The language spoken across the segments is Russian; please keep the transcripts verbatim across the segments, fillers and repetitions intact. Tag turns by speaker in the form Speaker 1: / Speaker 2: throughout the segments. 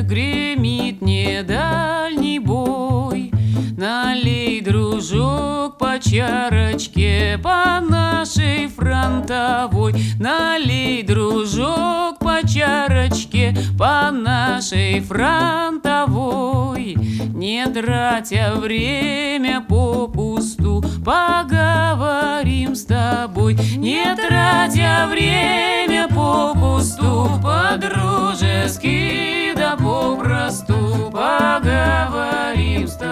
Speaker 1: гремит недальний бой. Налей, дружок, по чарочке по нашей фронтовой. Налей, дружок, по чарочке по нашей фронтовой. Не тратя время попусту, поговорим с тобой. Не тратя время попусту, по-дружески да попросту поговорим с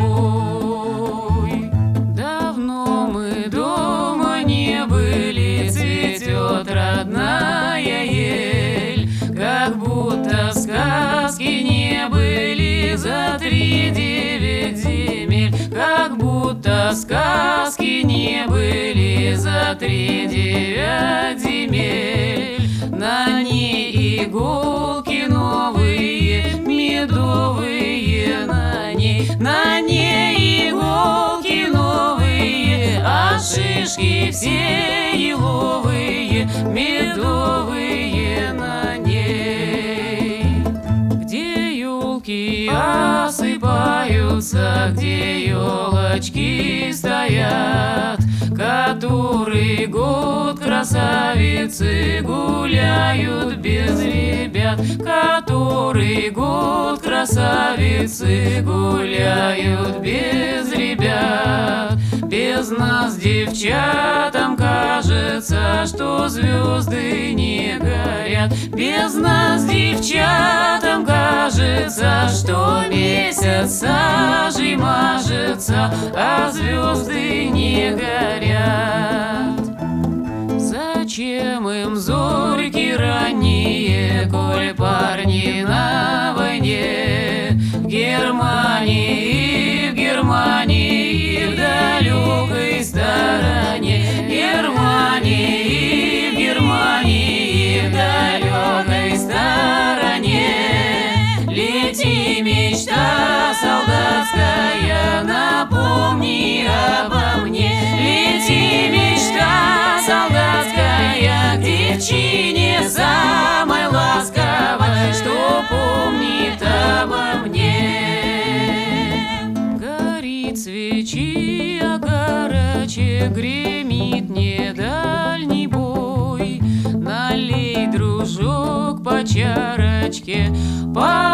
Speaker 1: тобой. Давно мы дома не были, цветет родная ель, как будто сказки не были за три девять земель. Как будто сказки не были за три девять земель. На ней иголки новые, медовые на ней. На ней иголки новые, а шишки все еловые, медовые на ней. Где елки осыпаются, где елочки стоят, который год красавицы гуляют без ребят. Который год красавицы гуляют без ребят. Без нас, девчатам, кажется, что звезды не горят. Без нас, девчатам, кажется, что месяц сажей мажется, а звезды не горят. Зачем им зорьки ранние, коль парни на войне? В Германии, в Германии, в далекой стороне. Германии, в Германии, в далекой стороне. Лети, мечта солдатская, напомни обо мне. Лети, мечта солдатская, к девчине самой ласковой, что помнит обо мне. Горит свечи огарочек, гремит недальний бой. Налей, дружок, по чарочке по